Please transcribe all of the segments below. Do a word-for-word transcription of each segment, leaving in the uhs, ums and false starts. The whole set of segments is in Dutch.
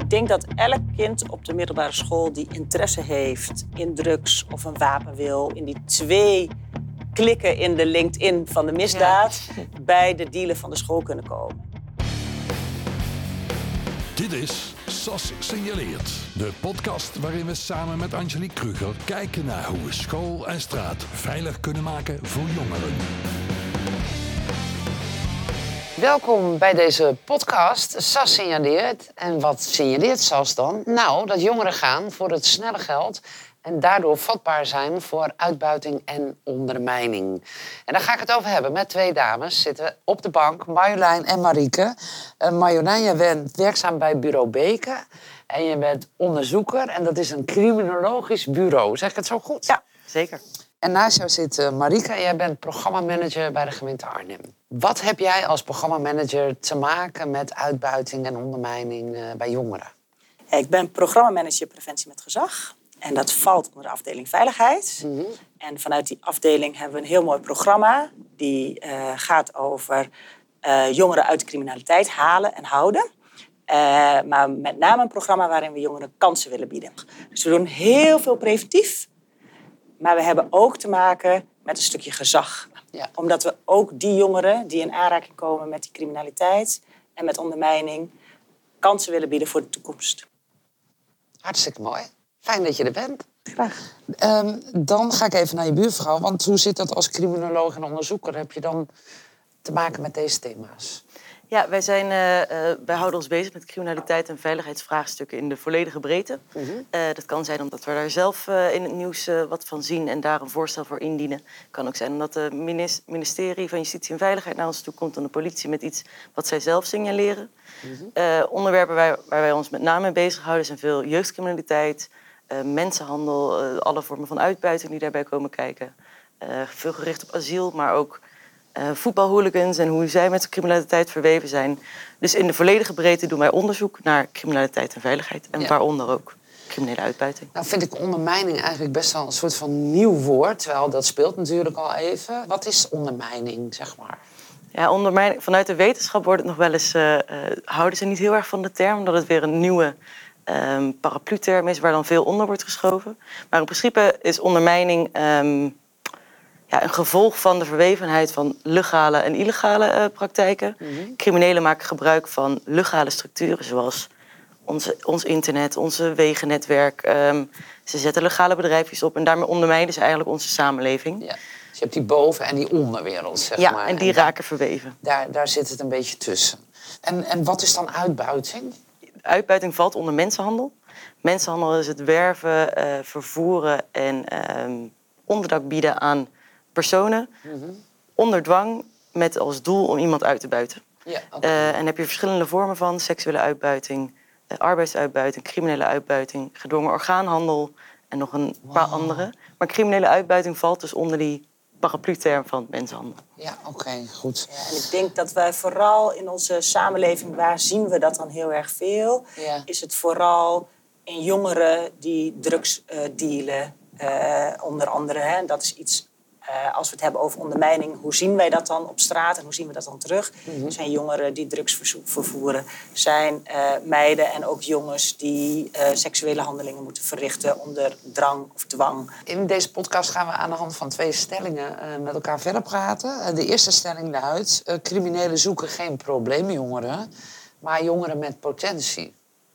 Ik denk dat elk kind op de middelbare school die interesse heeft in drugs of een wapen wil, in die twee klikken in de LinkedIn van de misdaad, ja. bij de dealer van de school kunnen komen. Dit is S A S Signaleert, de podcast waarin we samen met Angelique Kruger kijken naar hoe we school en straat veilig kunnen maken voor jongeren. Welkom bij deze podcast S A S Signaleert. En wat signaleert S A S dan? Nou, dat jongeren gaan voor het snelle geld en daardoor vatbaar zijn voor uitbuiting en ondermijning. En daar ga ik het over hebben met twee dames. Zitten op de bank, Marjolein en Marieke. Uh, Marjolein, jij bent werkzaam bij Bureau Beke. En je bent onderzoeker en dat is een criminologisch bureau. Zeg ik het zo goed? Ja, zeker. En naast jou zit uh, Marieke en jij bent programmamanager bij de gemeente Arnhem. Wat heb jij als programmamanager te maken met uitbuiting en ondermijning uh, bij jongeren? Ik ben programmamanager preventie met gezag. En dat valt onder de afdeling veiligheid. Mm-hmm. En vanuit die afdeling hebben we een heel mooi programma. Die uh, gaat over uh, jongeren uit de criminaliteit halen en houden. Uh, maar met name een programma waarin we jongeren kansen willen bieden. Dus we doen heel veel preventief. Maar we hebben ook te maken met een stukje gezag. Ja. Omdat we ook die jongeren die in aanraking komen met die criminaliteit en met ondermijning kansen willen bieden voor de toekomst. Hartstikke mooi. Fijn dat je er bent. Graag. Um, dan ga ik even naar je buurvrouw. Want hoe zit dat als criminoloog en onderzoeker? Heb je dan te maken met deze thema's? Ja, wij, zijn, uh, uh, wij houden ons bezig met criminaliteit en veiligheidsvraagstukken in de volledige breedte. Mm-hmm. Uh, dat kan zijn omdat we daar zelf uh, in het nieuws uh, wat van zien en daar een voorstel voor indienen. Het kan ook zijn omdat het ministerie van Justitie en Veiligheid naar ons toe komt en de politie met iets wat zij zelf signaleren. Mm-hmm. Uh, onderwerpen waar, waar wij ons met name mee bezighouden zijn veel jeugdcriminaliteit, uh, mensenhandel, uh, alle vormen van uitbuiting die daarbij komen kijken. Uh, veel gericht op asiel, maar ook Uh, voetbalhooligans en hoe zij met de criminaliteit verweven zijn. Dus in de volledige breedte doen wij onderzoek naar criminaliteit en veiligheid. En ja. waaronder ook criminele uitbuiting. Nou vind ik ondermijning eigenlijk best wel een soort van nieuw woord. Terwijl dat speelt natuurlijk al even. Wat is ondermijning, zeg maar? Ja, ondermijning, vanuit de wetenschap wordt het nog wel eens Uh, uh, houden ze niet heel erg van de term, omdat het weer een nieuwe um, paraplu-term is waar dan veel onder wordt geschoven. Maar in principe is ondermijning Um, Ja, een gevolg van de verwevenheid van legale en illegale uh, praktijken. Mm-hmm. Criminelen maken gebruik van legale structuren, zoals onze, ons internet, onze wegennetwerk. Um, ze zetten legale bedrijfjes op en daarmee ondermijnen ze eigenlijk onze samenleving. Ja. Dus je hebt die boven- en die onderwereld, zeg ja, maar. en die en raken daar, verweven. Daar, daar zit het een beetje tussen. En, en wat is dan uitbuiting? Uitbuiting valt onder mensenhandel. Mensenhandel is het werven, uh, vervoeren en uh, onderdak bieden aan personen, mm-hmm. onder dwang, met als doel om iemand uit te buiten. Ja, okay. uh, en heb je verschillende vormen van seksuele uitbuiting, uh, arbeidsuitbuiting, criminele uitbuiting, gedwongen orgaanhandel en nog een wow. paar andere. Maar criminele uitbuiting valt dus onder die paraplu-term van mensenhandel. Ja, oké, okay, goed. Ja, en ik denk dat wij vooral in onze samenleving, waar zien we dat dan heel erg veel, ja. is het vooral in jongeren die drugs uh, dealen, uh, onder andere. Hè, dat is iets. Uh, als we het hebben over ondermijning, hoe zien wij dat dan op straat en hoe zien we dat dan terug? Mm-hmm. Er zijn jongeren die drugs vervoeren, zijn uh, meiden en ook jongens die uh, seksuele handelingen moeten verrichten onder drang of dwang. In deze podcast gaan we aan de hand van twee stellingen uh, met elkaar verder praten. Uh, de eerste stelling luidt: uh, criminelen zoeken geen probleemjongeren, maar jongeren met potentie.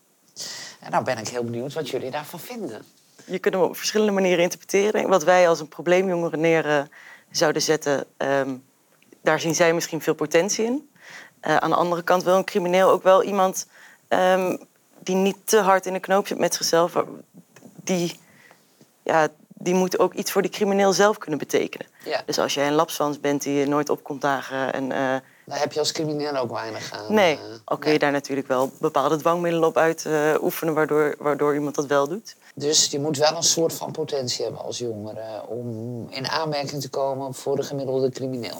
En nou ben ik heel benieuwd wat jullie daarvan vinden. Je kunt hem op verschillende manieren interpreteren. Wat wij als een probleemjongere neer uh, zouden zetten, um, daar zien zij misschien veel potentie in. Uh, aan de andere kant wil een crimineel ook wel iemand um, die niet te hard in de knoop zit met zichzelf. Die, ja, die moet ook iets voor die crimineel zelf kunnen betekenen. Ja. Dus als jij een lapswans bent die je nooit op komt dagen en Uh, daar heb je als crimineel ook weinig aan. Nee, al kun je daar natuurlijk wel bepaalde dwangmiddelen op uit uh, oefenen, waardoor, waardoor iemand dat wel doet. Dus je moet wel een soort van potentie hebben als jongere om in aanmerking te komen voor de gemiddelde crimineel.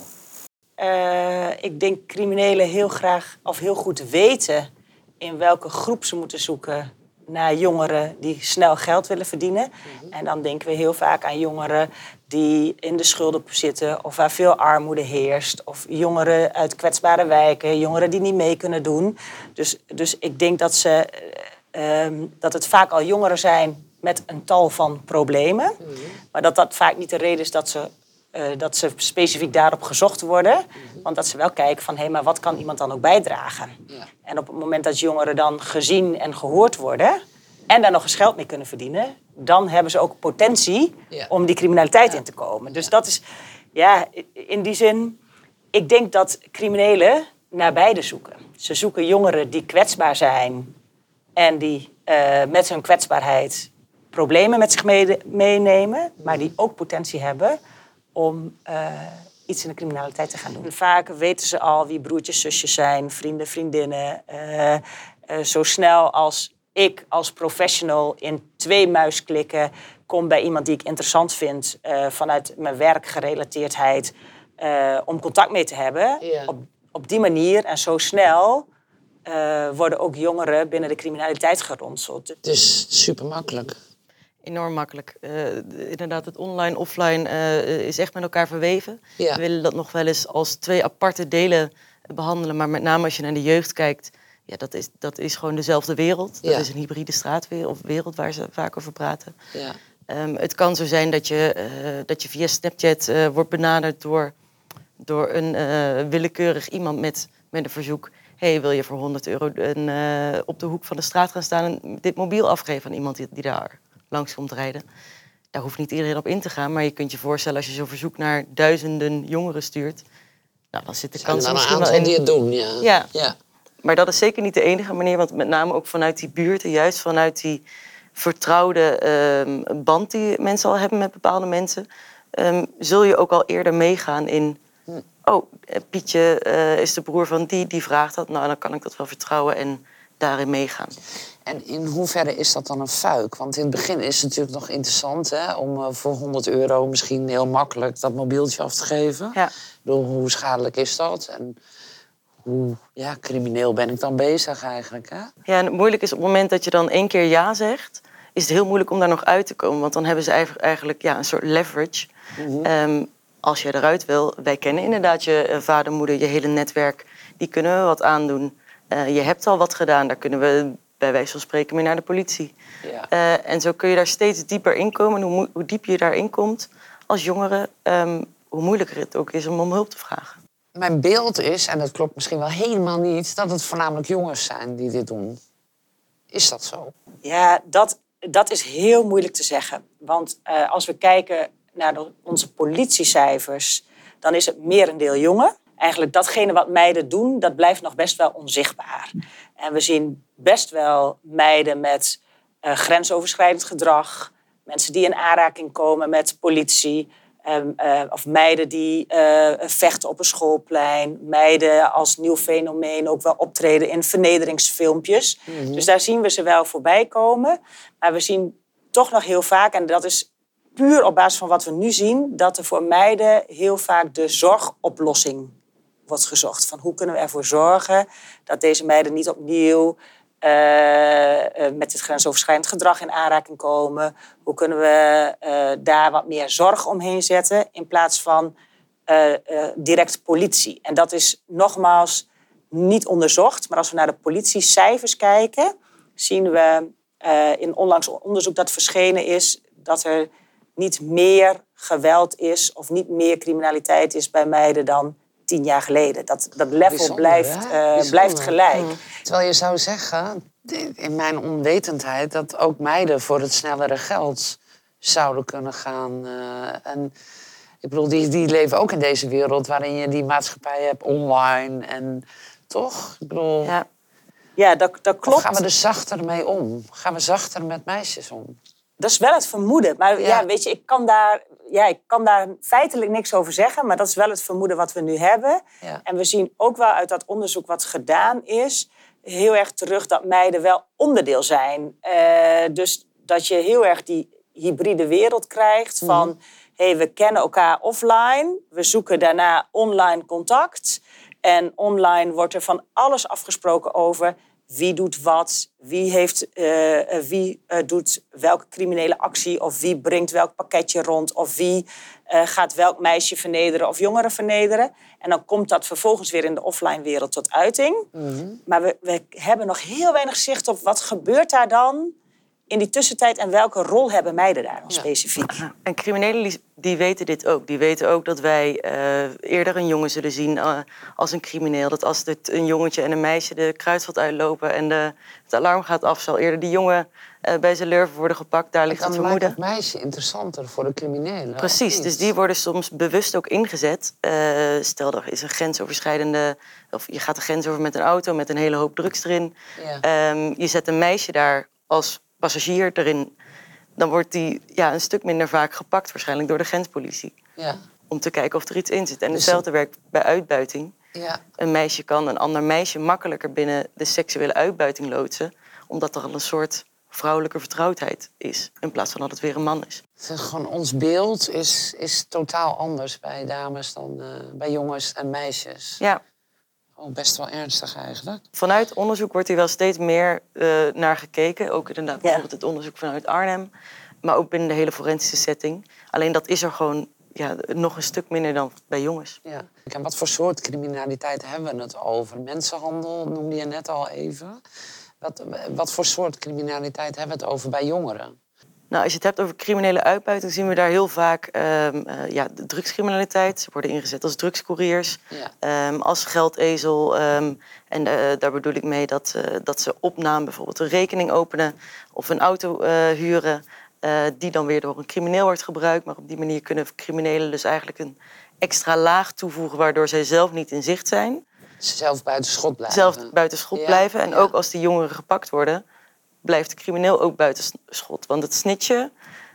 Uh, ik denk criminelen heel graag of heel goed weten in welke groep ze moeten zoeken naar jongeren die snel geld willen verdienen. Mm-hmm. En dan denken we heel vaak aan jongeren die in de schulden zitten of waar veel armoede heerst. Of jongeren uit kwetsbare wijken, jongeren die niet mee kunnen doen. Dus, dus ik denk dat ze um, dat het vaak al jongeren zijn met een tal van problemen. Mm-hmm. Maar dat dat vaak niet de reden is dat ze, uh, dat ze specifiek daarop gezocht worden. Mm-hmm. Want dat ze wel kijken van, hé, hey, maar wat kan iemand dan ook bijdragen? Ja. En op het moment dat jongeren dan gezien en gehoord worden en daar nog eens geld mee kunnen verdienen, dan hebben ze ook potentie ja. om die criminaliteit ja. in te komen. Dus ja. dat is, ja, in die zin, ik denk dat criminelen naar beide zoeken. Ze zoeken jongeren die kwetsbaar zijn en die uh, met hun kwetsbaarheid problemen met zich mee- meenemen, maar die ook potentie hebben om uh, iets in de criminaliteit te gaan doen. Vaak weten ze al wie broertjes, zusjes zijn, vrienden, vriendinnen. Uh, uh, zo snel als ik als professional in twee muisklikken kom bij iemand die ik interessant vind uh, vanuit mijn werkgerelateerdheid uh, om contact mee te hebben. Ja. Op, op die manier en zo snel uh, worden ook jongeren binnen de criminaliteit geronseld. Het is super makkelijk. Enorm makkelijk. Uh, inderdaad, het online, offline uh, is echt met elkaar verweven. Ja. We willen dat nog wel eens als twee aparte delen behandelen. Maar met name als je naar de jeugd kijkt, ja, dat is, dat is gewoon dezelfde wereld. Dat ja. is een hybride straatwereld of wereld waar ze vaak over praten. Ja. Um, het kan zo zijn dat je, uh, dat je via Snapchat uh, wordt benaderd door, door een uh, willekeurig iemand met, met een verzoek. Hey, wil je voor honderd euro een, uh, op de hoek van de straat gaan staan en dit mobiel afgeven aan iemand die, die daar langs komt rijden? Daar hoeft niet iedereen op in te gaan, maar je kunt je voorstellen als je zo'n verzoek naar duizenden jongeren stuurt, nou, dan zit de kans misschien wel in die het doen, ja. ja. ja. Maar dat is zeker niet de enige manier, want met name ook vanuit die buurten, juist vanuit die vertrouwde uh, band die mensen al hebben met bepaalde mensen, um, zul je ook al eerder meegaan in, oh, Pietje uh, is de broer van die, die vraagt dat, nou dan kan ik dat wel vertrouwen en daarin meegaan. En in hoeverre is dat dan een fuik? Want in het begin is het natuurlijk nog interessant, hè, om uh, voor honderd euro misschien heel makkelijk dat mobieltje af te geven. Ja. Bedoel, hoe schadelijk is dat? En hoe ja, crimineel ben ik dan bezig eigenlijk? Hè? Ja, en het moeilijk is op het moment dat je dan één keer ja zegt, is het heel moeilijk om daar nog uit te komen. Want dan hebben ze eigenlijk ja, een soort leverage. Mm-hmm. Um, als je eruit wil, wij kennen inderdaad je vader, moeder, je hele netwerk. Die kunnen we wat aandoen. Uh, je hebt al wat gedaan, daar kunnen we bij wijze van spreken mee naar de politie. Ja. Uh, en zo kun je daar steeds dieper in komen. En hoe, hoe diep je daarin komt als jongere, um, hoe moeilijker het ook is om om hulp te vragen. Mijn beeld is, en dat klopt misschien wel helemaal niet, dat het voornamelijk jongens zijn die dit doen. Is dat zo? Ja, dat, dat is heel moeilijk te zeggen. Want uh, als we kijken naar de, onze politiecijfers, dan is het merendeel jongen. Eigenlijk datgene wat meiden doen, dat blijft nog best wel onzichtbaar. En we zien best wel meiden met uh, grensoverschrijdend gedrag, mensen die in aanraking komen met politie, Um, uh, of meiden die uh, vechten op een schoolplein. Meiden als nieuw fenomeen ook wel optreden in vernederingsfilmpjes. Mm-hmm. Dus daar zien we ze wel voorbij komen. Maar we zien toch nog heel vaak, en dat is puur op basis van wat we nu zien, dat er voor meiden heel vaak de zorgoplossing wordt gezocht. Van hoe kunnen we ervoor zorgen dat deze meiden niet opnieuw Uh, uh, met dit grensoverschrijdend gedrag in aanraking komen. Hoe kunnen we uh, daar wat meer zorg omheen zetten in plaats van uh, uh, direct politie. En dat is nogmaals niet onderzocht. Maar als we naar de politiecijfers kijken, zien we uh, in onlangs onderzoek dat verschenen is dat er niet meer geweld is of niet meer criminaliteit is bij meiden dan tien jaar geleden. Dat, dat level Bijzonder, blijft, uh, blijft gelijk. Mm. Terwijl je zou zeggen, in mijn onwetendheid, dat ook meiden voor het snellere geld zouden kunnen gaan. Uh, en ik bedoel, die, die leven ook in deze wereld waarin je die maatschappij hebt online. En toch? Ik bedoel, ja, ja dat, dat klopt. Of gaan we er zachter mee om? Gaan we zachter met meisjes om? Dat is wel het vermoeden. Maar ja, ja weet je, ik kan daar... Ja, ik kan daar feitelijk niks over zeggen, maar dat is wel het vermoeden wat we nu hebben. Ja. En we zien ook wel uit dat onderzoek wat gedaan is, heel erg terug dat meiden wel onderdeel zijn. Uh, dus dat je heel erg die hybride wereld krijgt van, mm. hey, we kennen elkaar offline, we zoeken daarna online contact. En online wordt er van alles afgesproken over wie doet wat, wie, heeft, uh, wie uh, doet welke criminele actie... of wie brengt welk pakketje rond... of wie uh, gaat welk meisje vernederen of jongeren vernederen. En dan komt dat vervolgens weer in de offline-wereld tot uiting. Mm-hmm. Maar we, we hebben nog heel weinig zicht op wat gebeurt daar dan... in die tussentijd en welke rol hebben meiden daar dan ja. specifiek? En criminelen die weten dit ook. Die weten ook dat wij uh, eerder een jongen zullen zien uh, als een crimineel. Dat als dit een jongetje en een meisje de kruidvat uitlopen... en de, het alarm gaat af, zal eerder die jongen uh, bij zijn lurven worden gepakt. Daar ligt het vermoeden. Dan lijkt het meisje interessanter voor de criminelen. Precies, dus die worden soms bewust ook ingezet. Uh, stel, er is een grensoverschrijdende... of je gaat de grens over met een auto met een hele hoop drugs erin. Ja. Um, je zet een meisje daar als... passagier erin, dan wordt die ja, een stuk minder vaak gepakt... waarschijnlijk door de grenspolitie. Ja. Om te kijken of er iets in zit. En dus hetzelfde werkt bij uitbuiting. Ja. Een meisje kan een ander meisje makkelijker binnen de seksuele uitbuiting loodsen... omdat er al een soort vrouwelijke vertrouwdheid is... in plaats van dat het weer een man is. Gewoon ons beeld is, is totaal anders bij dames dan uh, bij jongens en meisjes. Ja. Oh, best wel ernstig eigenlijk. Vanuit onderzoek wordt hier wel steeds meer uh, naar gekeken. Ook inderdaad bijvoorbeeld ja. het onderzoek vanuit Arnhem. Maar ook binnen de hele forensische setting. Alleen dat is er gewoon ja, nog een stuk minder dan bij jongens. Ja. En wat voor soort criminaliteit hebben we het over? Mensenhandel noemde je net al even. Wat, wat voor soort criminaliteit hebben we het over bij jongeren? Nou, als je het hebt over criminele uitbuiting... zien we daar heel vaak um, uh, ja, de drugscriminaliteit. Ze worden ingezet als drugscouriers, ja. um, als geldezel. Um, en uh, daar bedoel ik mee dat, uh, dat ze op naam bijvoorbeeld een rekening openen... of een auto uh, huren, uh, die dan weer door een crimineel wordt gebruikt. Maar op die manier kunnen criminelen dus eigenlijk een extra laag toevoegen... waardoor zij zelf niet in zicht zijn. Zelf buiten schot blijven. Zelf buiten schot ja, blijven. En ja. ook als die jongeren gepakt worden... blijft de crimineel ook buiten schot. Want het snitchen,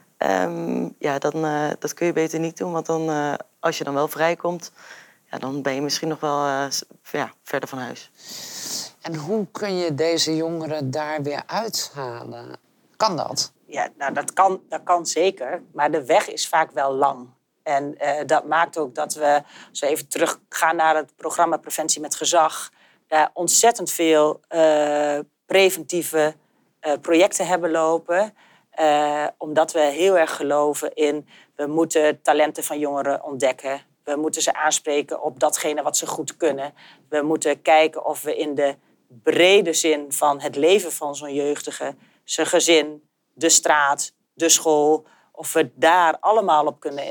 um, ja, dan, uh, dat kun je beter niet doen. Want dan, uh, als je dan wel vrijkomt, ja, dan ben je misschien nog wel uh, ja, verder van huis. En hoe kun je deze jongeren daar weer uithalen? Kan dat? Ja, nou, dat kan, dat kan zeker. Maar de weg is vaak wel lang. En uh, dat maakt ook dat we, als we even teruggaan naar het programma Preventie met Gezag... daar ontzettend veel uh, preventieve... Uh, projecten hebben lopen. Uh, omdat we heel erg geloven in... we moeten talenten van jongeren ontdekken. We moeten ze aanspreken op datgene wat ze goed kunnen. We moeten kijken of we in de brede zin van het leven van zo'n jeugdige... zijn gezin, de straat, de school... of we daar allemaal op kunnen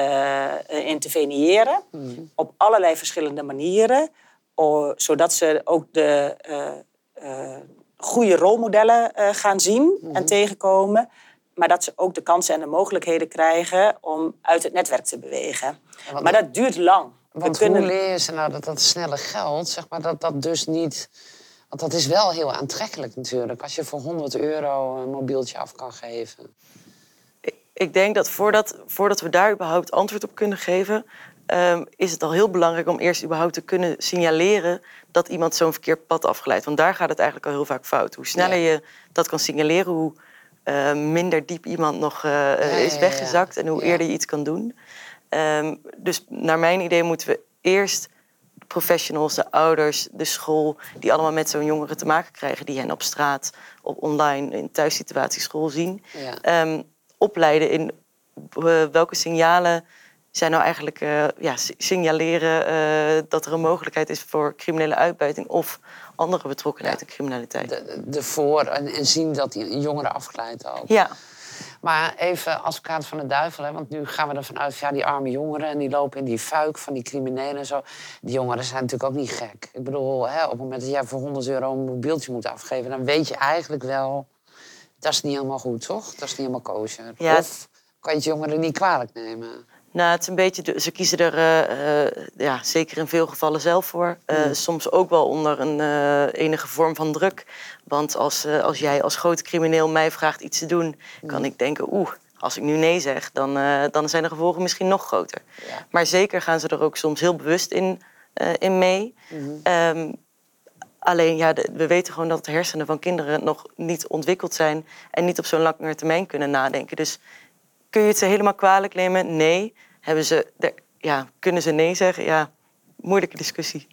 uh, interveneren. Mm. Op allerlei verschillende manieren. O, zodat ze ook de... Uh, uh, goede rolmodellen uh, gaan zien mm-hmm. en tegenkomen. Maar dat ze ook de kansen en de mogelijkheden krijgen om uit het netwerk te bewegen. Want, maar dat duurt lang. Want kunnen... hoe leer je ze nou dat dat snelle geld, zeg maar, dat dat dus niet... Want dat is wel heel aantrekkelijk natuurlijk, als je voor honderd euro een mobieltje af kan geven. Ik, ik denk dat voordat, voordat we daar überhaupt antwoord op kunnen geven... Um, is het al heel belangrijk om eerst überhaupt te kunnen signaleren... dat iemand zo'n verkeerd pad afgeleid. Want daar gaat het eigenlijk al heel vaak fout. Hoe sneller ja. je dat kan signaleren... hoe uh, minder diep iemand nog uh, ja, is weggezakt... Ja, ja. en hoe ja. eerder je iets kan doen. Um, dus naar mijn idee moeten we eerst de professionals, de ouders, de school... die allemaal met zo'n jongere te maken krijgen... die hen op straat, op online, in thuissituatie, school zien... Ja. Um, opleiden in uh, welke signalen... zijn nou eigenlijk uh, ja, signaleren uh, dat er een mogelijkheid is voor criminele uitbuiting of andere betrokkenheid ja. in criminaliteit. De, de voor en, en zien dat die jongeren afgeleid ook. Ja. Maar even advocaat van de duivel, hè, want nu gaan we ervan uit... ja, die arme jongeren en die lopen in die fuik van die criminelen en zo. Die jongeren zijn natuurlijk ook niet gek. Ik bedoel, hè, op het moment dat jij voor honderd euro een mobieltje moet afgeven... dan weet je eigenlijk wel, dat is niet helemaal goed, toch? Dat is niet helemaal kosher. Ja. Of kan je het jongeren niet kwalijk nemen? Nou, het is een beetje, ze kiezen er uh, uh, ja, zeker in veel gevallen zelf voor. Uh, mm. Soms ook wel onder een uh, enige vorm van druk. Want als, uh, als jij als grote crimineel mij vraagt iets te doen... Mm. kan ik denken, oeh, als ik nu nee zeg... dan, uh, dan zijn de gevolgen misschien nog groter. Ja. Maar zeker gaan ze er ook soms heel bewust in, uh, in mee. Mm. Um, alleen, ja, de, we weten gewoon dat de hersenen van kinderen... nog niet ontwikkeld zijn... en niet op zo'n lange termijn kunnen nadenken. Dus kun je het ze helemaal kwalijk nemen? Nee. Hebben ze, ja, kunnen ze nee zeggen? Ja, moeilijke discussie.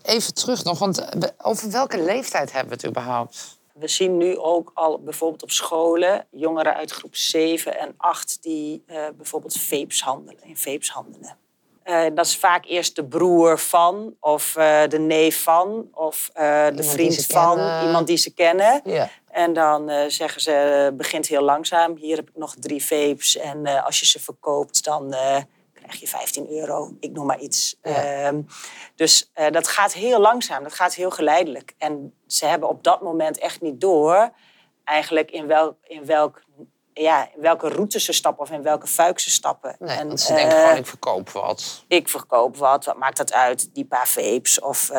even terug nog, want over welke leeftijd hebben we het überhaupt? We zien nu ook al bijvoorbeeld op scholen jongeren uit groep zeven en acht die uh, bijvoorbeeld vapes handelen, in vapes handelen. Uh, dat is vaak eerst de broer van, of uh, de neef van, of uh, de iemand vriend van, kennen. iemand die ze kennen. Ja. En dan uh, zeggen ze, uh, begint heel langzaam, hier heb ik nog drie vapes en uh, als je ze verkoopt, dan uh, krijg je vijftien euro, ik noem maar iets. Ja. Uh, dus uh, dat gaat heel langzaam, dat gaat heel geleidelijk. En ze hebben op dat moment echt niet door, eigenlijk in, wel, in welk... Ja, in welke route ze stappen of in welke fuik ze stappen. Nee, en, want ze denken uh, gewoon, ik verkoop wat. Ik verkoop wat, wat maakt dat uit? Die paar vapes of... Uh,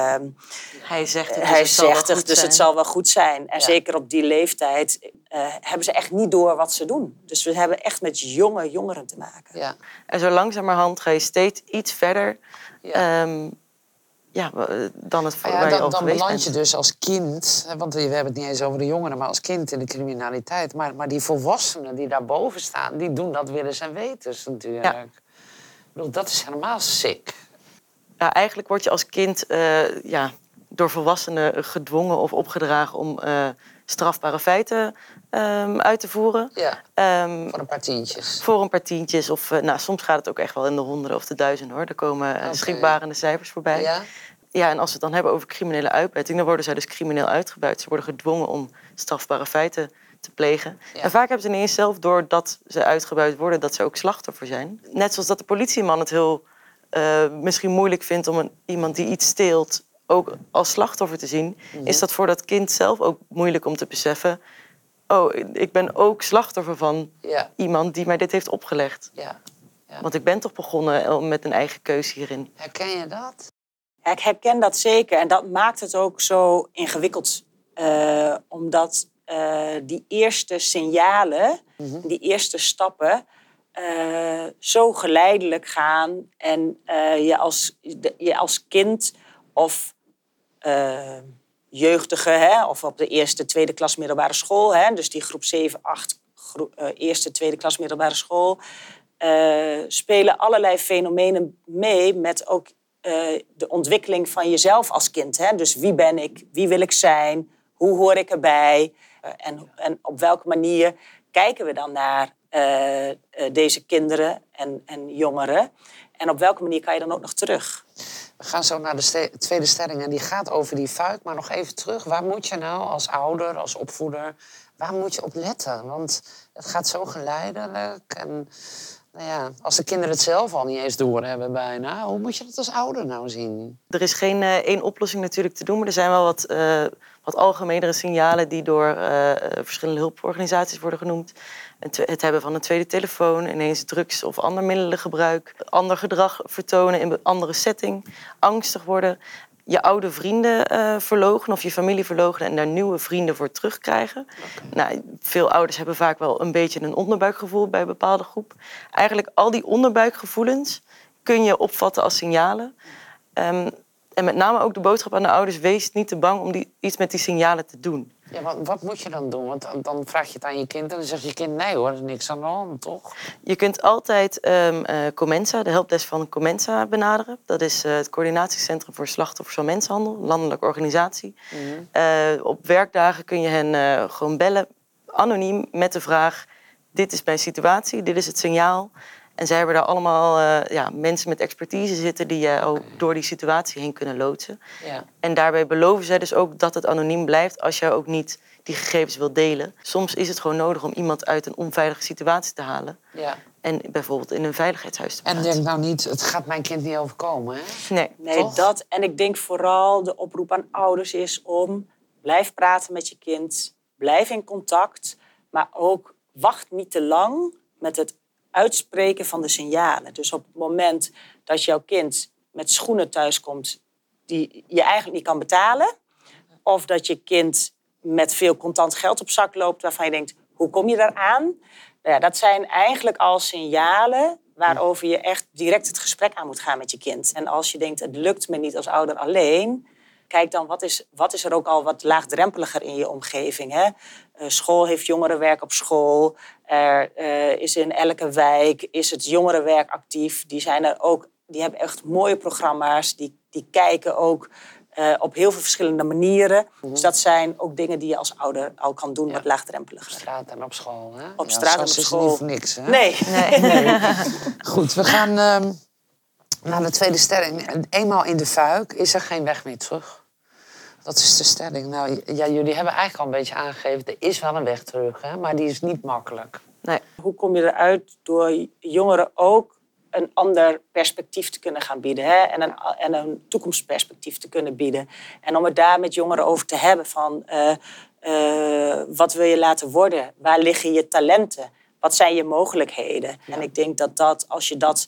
hij zegt het, dus, hij het, zal zegt wel het, dus het zal wel goed zijn. En ja. zeker op die leeftijd uh, hebben ze echt niet door wat ze doen. Dus we hebben echt met jonge jongeren te maken. Ja. En zo langzamerhand ga je steeds iets verder... Ja. Um, Ja, dan het ja, waar je dan, al dan geweest beland je bent. dus als kind, want we hebben het niet eens over de jongeren, maar als kind in de criminaliteit. Maar, maar die volwassenen die daarboven staan, die doen dat willens en wetens natuurlijk. Ja. Ik bedoel, dat is helemaal sick. Ja, eigenlijk word je als kind uh, ja, door volwassenen gedwongen of opgedragen om uh, strafbare feiten um, uit te voeren. Ja, um, voor een paar tientjes. Voor een paar tientjes. Of, uh, nou, soms gaat het ook echt wel in de honderden of de duizenden, hoor. Er komen uh, okay. schrikbarende cijfers voorbij. Ja? Ja, en als we het dan hebben over criminele uitbuiting, dan worden zij dus crimineel uitgebuit. Ze worden gedwongen om strafbare feiten te plegen. Ja. En vaak hebben ze niet eens zelf door dat ze uitgebuit worden, dat ze ook slachtoffer zijn. Net zoals dat de politieman het heel uh, misschien moeilijk vindt om een, iemand die iets steelt ook als slachtoffer te zien, mm-hmm. is dat voor dat kind zelf ook moeilijk om te beseffen, oh, ik ben ook slachtoffer van ja. iemand die mij dit heeft opgelegd. Ja. Ja. Want ik ben toch begonnen met een eigen keus hierin. Herken je dat? Ja, ik herken dat zeker. En dat maakt het ook zo ingewikkeld. Uh, omdat uh, die eerste signalen, mm-hmm. die eerste stappen, uh, zo geleidelijk gaan. En uh, je, als, de, je als kind of uh, jeugdige, hè, of op de eerste, tweede klas middelbare school, hè, dus die groep zeven, acht, groep, uh, eerste, tweede klas middelbare school, uh, spelen allerlei fenomenen mee met ook Uh, de ontwikkeling van jezelf als kind. Hè? Dus wie ben ik? Wie wil ik zijn? Hoe hoor ik erbij? Uh, en, en op welke manier kijken we dan naar uh, uh, deze kinderen en, en jongeren? En op welke manier kan je dan ook nog terug? We gaan zo naar de ste- tweede stelling en die gaat over die fuik. Maar nog even terug. Waar moet je nou als ouder, als opvoeder, waar moet je op letten? Want het gaat zo geleidelijk en... Nou ja, als de kinderen het zelf al niet eens doorhebben bijna, hoe moet je dat als ouder nou zien? Er is geen uh, één oplossing natuurlijk te doen, maar er zijn wel wat, uh, wat algemenere signalen die door uh, verschillende hulporganisaties worden genoemd. Het hebben van een tweede telefoon, ineens drugs- of ander middelengebruik, ander gedrag vertonen in een andere setting, angstig worden, je oude vrienden uh, verloochenen of je familie verloochenen en daar nieuwe vrienden voor terugkrijgen. Okay. Nou, veel ouders hebben vaak wel een beetje een onderbuikgevoel bij een bepaalde groep. Eigenlijk al die onderbuikgevoelens kun je opvatten als signalen. Um, en met name ook de boodschap aan de ouders, wees niet te bang om die, iets met die signalen te doen. Ja, wat, wat moet je dan doen? Want dan, dan vraag je het aan je kind en dan zegt je kind, nee hoor, er is niks aan de hand, toch? Je kunt altijd um, uh, Comensa, de helpdesk van Comensa, benaderen. Dat is uh, het coördinatiecentrum voor slachtoffers van mensenhandel, een landelijke organisatie. Mm-hmm. Uh, op werkdagen kun je hen uh, gewoon bellen, anoniem, met de vraag, dit is mijn situatie, dit is het signaal. En zij hebben daar allemaal uh, ja, mensen met expertise zitten die je ook door die situatie heen kunnen loodsen. Ja. En daarbij beloven zij dus ook dat het anoniem blijft als je ook niet die gegevens wilt delen. Soms is het gewoon nodig om iemand uit een onveilige situatie te halen. Ja. En bijvoorbeeld in een veiligheidshuis te plaatsen. En denk nou niet, het gaat mijn kind niet overkomen, hè? Nee. Nee, dat. En ik denk vooral de oproep aan ouders is om blijf praten met je kind. Blijf in contact. Maar ook wacht niet te lang met het uitspreken van de signalen. Dus op het moment dat jouw kind met schoenen thuiskomt die je eigenlijk niet kan betalen, of dat je kind met veel contant geld op zak loopt waarvan je denkt, hoe kom je daaraan? Nou ja, dat zijn eigenlijk al signalen waarover je echt direct het gesprek aan moet gaan met je kind. En als je denkt, het lukt me niet als ouder alleen, kijk dan, wat is, wat is er ook al wat laagdrempeliger in je omgeving? Hè? Uh, school heeft jongerenwerk op school. Er uh, is in elke wijk is het jongerenwerk actief. Die zijn er ook die hebben echt mooie programma's. Die, die kijken ook uh, op heel veel verschillende manieren. Mm-hmm. Dus dat zijn ook dingen die je als ouder al kan doen, ja. wat laagdrempeliger. Op straat en op school, hè? Op ja, straat en op school. Is niet voor niks, hè? Nee. nee. nee. Goed, we gaan uh, naar de tweede stelling. Eenmaal in de fuik is er geen weg meer terug. Dat is de stelling. Nou, ja, jullie hebben eigenlijk al een beetje aangegeven, er is wel een weg terug, hè? Maar die is niet makkelijk. Nee. Hoe kom je eruit door jongeren ook een ander perspectief te kunnen gaan bieden. Hè? En, een, en een toekomstperspectief te kunnen bieden. En om het daar met jongeren over te hebben van... Uh, uh, wat wil je laten worden? Waar liggen je talenten? Wat zijn je mogelijkheden? Ja. En ik denk dat, dat als je dat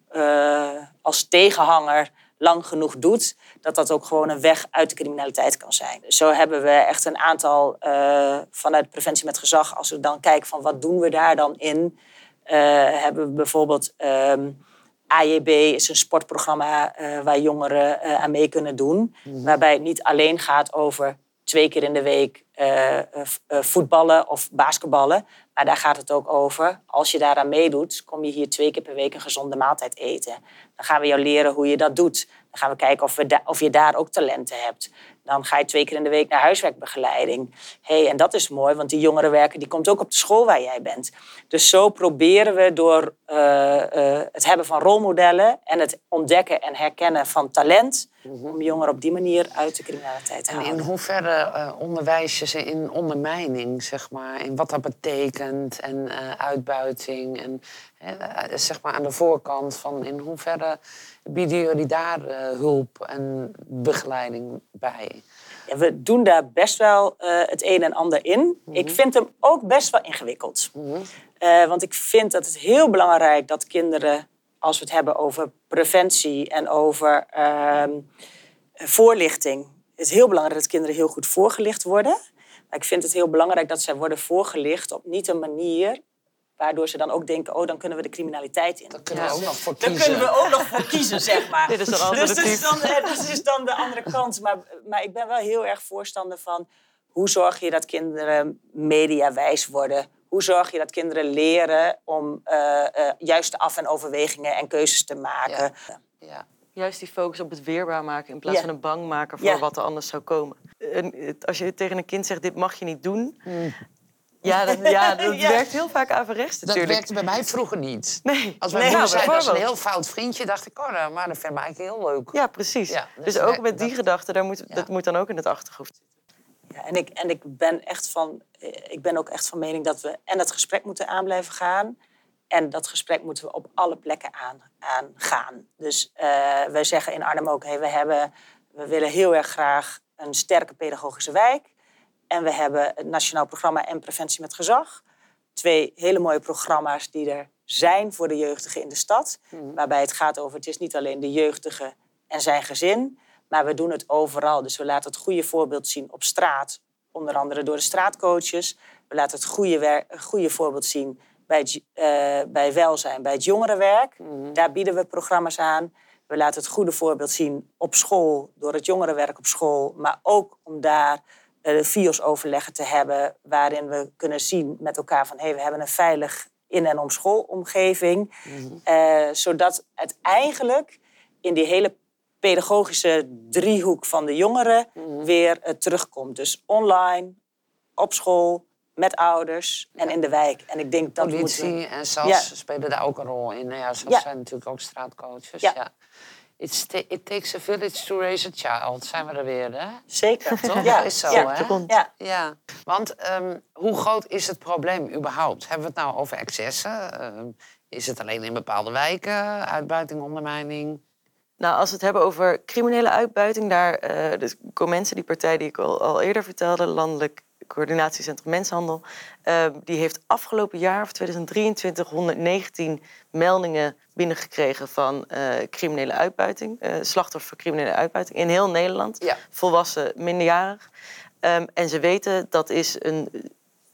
uh, als tegenhanger lang genoeg doet... dat dat ook gewoon een weg uit de criminaliteit kan zijn. Zo hebben we echt een aantal uh, vanuit Preventie met Gezag... als we dan kijken van wat doen we daar dan in... Uh, hebben we bijvoorbeeld um, A J B is een sportprogramma uh, waar jongeren uh, aan mee kunnen doen. Mm-hmm. Waarbij het niet alleen gaat over twee keer in de week uh, uh, voetballen of basketballen. Maar daar gaat het ook over, als je daaraan meedoet, kom je hier twee keer per week een gezonde maaltijd eten. Dan gaan we jou leren hoe je dat doet. Dan gaan we kijken of, we da- of je daar ook talenten hebt. Dan ga je twee keer in de week naar huiswerkbegeleiding. Hey, en dat is mooi, want die jongerenwerker die komt ook op de school waar jij bent. Dus zo proberen we door uh, uh, het hebben van rolmodellen... en het ontdekken en herkennen van talent... Mm-hmm. om jongeren op die manier uit de criminaliteit te en halen. En in hoeverre uh, onderwijs je ze in ondermijning, zeg maar... in wat dat betekent en uh, uitbuiting... en uh, zeg maar aan de voorkant van in hoeverre... bieden jullie daar uh, hulp en begeleiding bij? Ja, we doen daar best wel uh, het een en ander in. Mm-hmm. Ik vind hem ook best wel ingewikkeld. Mm-hmm. Uh, want ik vind dat het heel belangrijk dat kinderen... als we het hebben over preventie en over uh, voorlichting... het is heel belangrijk dat kinderen heel goed voorgelicht worden. Maar ik vind het heel belangrijk dat zij worden voorgelicht... op niet een manier... waardoor ze dan ook denken, oh, dan kunnen we de criminaliteit in. Daar kunnen we ook nog voor kiezen. Daar kunnen we ook nog voor kiezen, zeg maar. Dit is een dus dat is, dan, dat is dan de andere kant. Maar, maar ik ben wel heel erg voorstander van... hoe zorg je dat kinderen mediawijs worden? Hoe zorg je dat kinderen leren om uh, uh, juiste af- en overwegingen en keuzes te maken? Ja. Ja. Juist die focus op het weerbaar maken in plaats ja. van een bang maken voor ja. wat er anders zou komen. En als je tegen een kind zegt, dit mag je niet doen... Hmm. Ja, dat, ja, dat ja. werkt heel vaak averechts natuurlijk. Dat werkte bij mij vroeger niet. Nee. Als mijn nee, moeder zei, dat is een heel fout vriendje... dacht ik, oh, nou, maar dat vind ik eigenlijk heel leuk. Ja, precies. Ja, dus, dus ook met die dat, gedachte, daar moet, ja. dat moet dan ook in het achterhoofd zitten. Ja, en, ik, en ik, ben echt van, ik ben ook echt van mening dat we en het gesprek moeten aan blijven gaan... en dat gesprek moeten we op alle plekken aan, aan gaan. Dus uh, wij zeggen in Arnhem ook, hey, we, hebben, we willen heel erg graag een sterke pedagogische wijk... En we hebben het Nationaal Programma en Preventie met Gezag. Twee hele mooie programma's die er zijn voor de jeugdigen in de stad. Mm. Waarbij het gaat over, het is niet alleen de jeugdige en zijn gezin... maar we doen het overal. Dus we laten het goede voorbeeld zien op straat. Onder andere door de straatcoaches. We laten het goede, wer- goede voorbeeld zien bij, het, uh, bij welzijn, bij het jongerenwerk. Mm. Daar bieden we programma's aan. We laten het goede voorbeeld zien op school, door het jongerenwerk op school. Maar ook om daar... de V I O S-overleggen te hebben... waarin we kunnen zien met elkaar van... hey, we hebben een veilig in- en omschoolomgeving. Mm-hmm. Uh, zodat het eigenlijk in die hele pedagogische driehoek van de jongeren... Mm-hmm. weer uh, terugkomt. Dus online, op school, met ouders en ja. in de wijk. En ik denk dat politie moeten we... en S A S ja. spelen daar ook een rol in. Ja, zo ja. zijn natuurlijk ook straatcoaches. Ja. Ja. It's t- it takes a village to raise a child. Zijn we er weer, hè? Zeker. Toch? Ja, dat is zo, ja, hè? Ja. ja. Want um, hoe groot is het probleem überhaupt? Hebben we het nou over excessen? Uh, is het alleen in bepaalde wijken? Uitbuiting, ondermijning? Nou, als we het hebben over criminele uitbuiting... daar uh, de Comense, die partij die ik al, al eerder vertelde... Landelijk Coördinatiecentrum Mensenhandel... Uh, die heeft afgelopen jaar, of tweeduizend drieëntwintig... honderdnegentien meldingen binnengekregen van uh, criminele uitbuiting. Uh, slachtoffer van criminele uitbuiting in heel Nederland. Ja. Volwassen, minderjarig. Um, en ze weten dat is een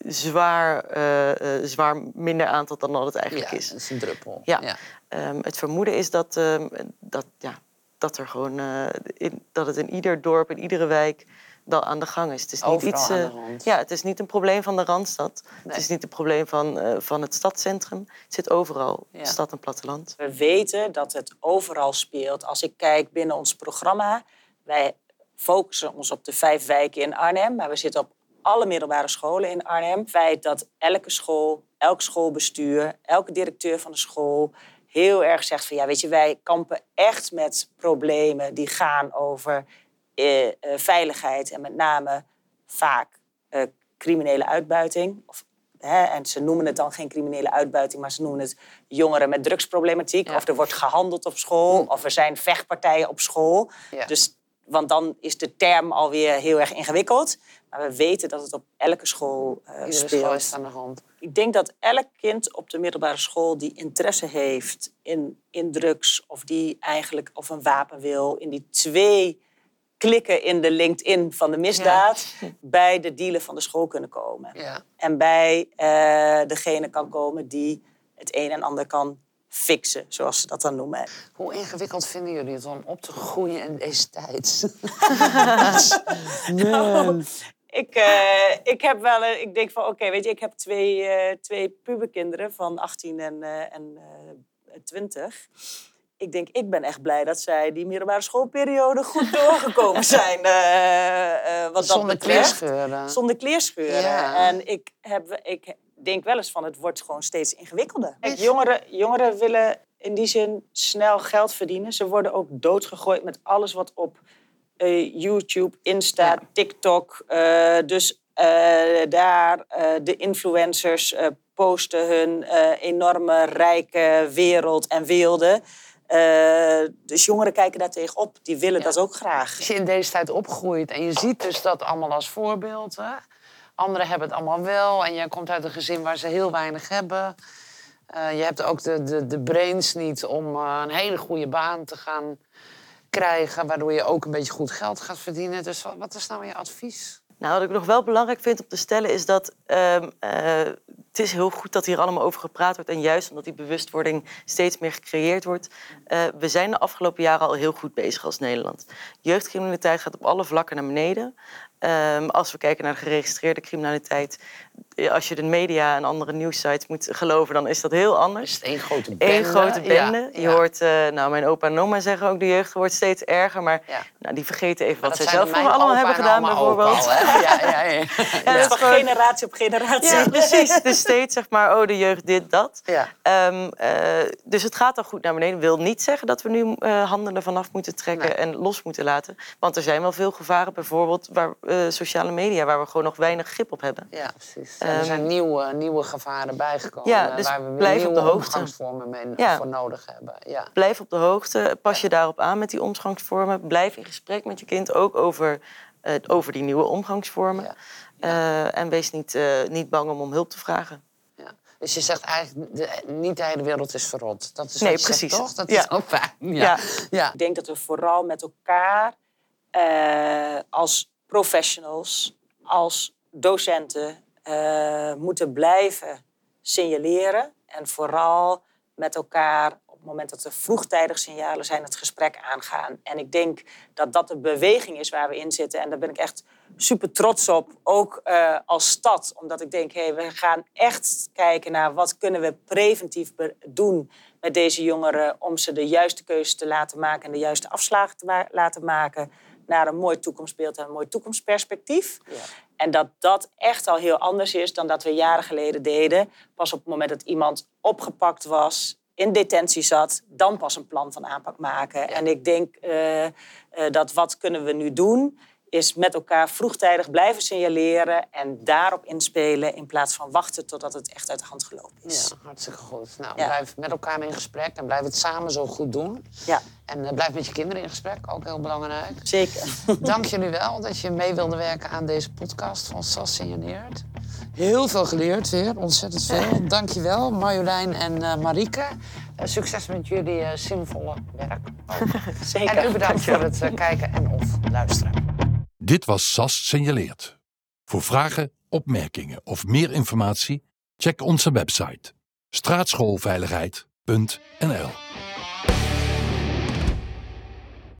zwaar, uh, uh, zwaar minder aantal dan dat het eigenlijk ja, is. Ja, dat is een druppel. Ja. Ja. Um, het vermoeden is dat, um, dat, ja, dat, er gewoon, uh, in, dat het in ieder dorp, in iedere wijk... dat aan de gang is. Het is niet Overal iets. aan de Uh, rand. ja, het is niet een probleem van de Randstad. Nee. Het is niet een probleem van, uh, van het stadscentrum. Het zit overal, ja. Stad en platteland. We weten dat het overal speelt. Als ik kijk binnen ons programma, wij focussen ons op de vijf wijken in Arnhem, maar we zitten op alle middelbare scholen in Arnhem. Het feit dat elke school, elk schoolbestuur, elke directeur van de school heel erg zegt van ja, weet je, wij kampen echt met problemen die gaan over eh, uh, veiligheid en met name vaak uh, criminele uitbuiting. Of, hè, en ze noemen het dan geen criminele uitbuiting, maar ze noemen het jongeren met drugsproblematiek. Ja. Of er wordt gehandeld op school, of er zijn vechtpartijen op school. Ja. Dus, want dan is de term alweer heel erg ingewikkeld. Maar we weten dat het op elke school uh, Iedere speelt. school is aan de hand. Ik denk dat elk kind op de middelbare school die interesse heeft in, in drugs, of die eigenlijk of een wapen wil, in die twee klikken in de LinkedIn van de misdaad, ja. bij de dealer van de school kunnen komen. Ja. En bij uh, degene kan komen die het een en ander kan fixen, zoals ze dat dan noemen. Hoe ingewikkeld vinden jullie het om op te groeien in deze tijd? nou, ik, uh, ik heb wel, uh, ik denk van, oké, okay, weet je, ik heb twee, uh, twee puberkinderen van achttien en, uh, en uh, twintig. Ik denk, ik ben echt blij dat zij die middelbare schoolperiode goed doorgekomen zijn. Uh, uh, wat Zonder dat kleerscheuren. Zonder kleerscheuren. Ja. En ik, heb, ik denk wel eens van, het wordt gewoon steeds ingewikkelder. Kijk, jongeren, jongeren willen in die zin snel geld verdienen. Ze worden ook doodgegooid met alles wat op uh, YouTube, Insta, ja. TikTok. Uh, dus uh, daar uh, de influencers uh, posten hun uh, enorme rijke wereld en weelde. Uh, dus jongeren kijken daar tegenop. Die willen ja. dat ook graag. Als je in deze tijd opgroeit en je ziet dus dat allemaal als voorbeeld. Hè? Anderen hebben het allemaal wel. En jij komt uit een gezin waar ze heel weinig hebben. Uh, je hebt ook de, de, de brains niet om uh, een hele goede baan te gaan krijgen. Waardoor je ook een beetje goed geld gaat verdienen. Dus wat, wat is nou je advies? Nou, wat ik nog wel belangrijk vind om te stellen is dat uh, uh, het is heel goed dat hier allemaal over gepraat wordt. En juist omdat die bewustwording steeds meer gecreëerd wordt. Uh, we zijn de afgelopen jaren al heel goed bezig als Nederland. Jeugdcriminaliteit gaat op alle vlakken naar beneden. Um, als we kijken naar de geregistreerde criminaliteit, als je de media en andere nieuwssites moet geloven, dan is dat heel anders. Het is één grote bende. Eén grote bende. Ja, je ja. hoort, uh, nou, mijn opa en oma zeggen ook, de jeugd wordt steeds erger, maar ja. nou, die vergeten even maar wat zij zelf voor allemaal hebben gedaan, bijvoorbeeld. Al, hè? Ja, ja, ja. ja, dat is van gewoon generatie op generatie. Ja, precies. Dus steeds zeg maar, oh, de jeugd dit, dat. Ja. Um, uh, dus het gaat al goed naar beneden. Wil niet zeggen dat we nu uh, handen ervan af moeten trekken nee. en los moeten laten. Want er zijn wel veel gevaren, bijvoorbeeld waar, uh, sociale media, waar we gewoon nog weinig grip op hebben. Ja, precies. Ja, er zijn nieuwe, nieuwe gevaren bijgekomen. Ja, dus waar we blijf nieuwe op de hoogte. omgangsvormen mee ja. voor nodig hebben. Ja. Blijf op de hoogte. Pas je daarop aan met die omgangsvormen. Blijf in gesprek met je kind ook over, uh, over die nieuwe omgangsvormen. Ja. Ja. Uh, en wees niet, uh, niet bang om om hulp te vragen. Ja. Dus je zegt eigenlijk, de, niet de hele wereld is verrot. Dat is nee, wat je precies. zegt, toch? Dat ja. is ook fijn. Ja. Ja. Ja. Ik denk dat we vooral met elkaar uh, als professionals, als docenten uh, moeten blijven signaleren. En vooral met elkaar, op het moment dat er vroegtijdig signalen zijn, het gesprek aangaan. En ik denk dat dat de beweging is waar we in zitten. En daar ben ik echt super trots op, ook uh, als stad. Omdat ik denk, hey, we gaan echt kijken naar wat kunnen we preventief doen met deze jongeren om ze de juiste keuze te laten maken en de juiste afslagen te ma- laten maken naar een mooi toekomstbeeld en een mooi toekomstperspectief. Ja. En dat dat echt al heel anders is dan dat we jaren geleden deden. Pas op het moment dat iemand opgepakt was, in detentie zat, dan pas een plan van aanpak maken. Ja. En ik denk uh, uh, dat wat kunnen we nu doen, is met elkaar vroegtijdig blijven signaleren en daarop inspelen in plaats van wachten totdat het echt uit de hand gelopen is. Ja, hartstikke goed. Nou, ja. blijf met elkaar in gesprek en blijf het samen zo goed doen. Ja. En uh, blijf met je kinderen in gesprek, ook heel belangrijk. Zeker. Dank jullie wel dat je mee wilde werken aan deze podcast van S A S Signaleert. Heel veel geleerd weer, ontzettend veel. Dank je wel, Marjolein en uh, Marieke. Uh, succes met jullie uh, zinvolle werk. Zeker. En u bedankt voor het uh, kijken en of luisteren. Dit was S A S Signaleert. Voor vragen, opmerkingen of meer informatie, check onze website straatschoolveiligheid punt n l.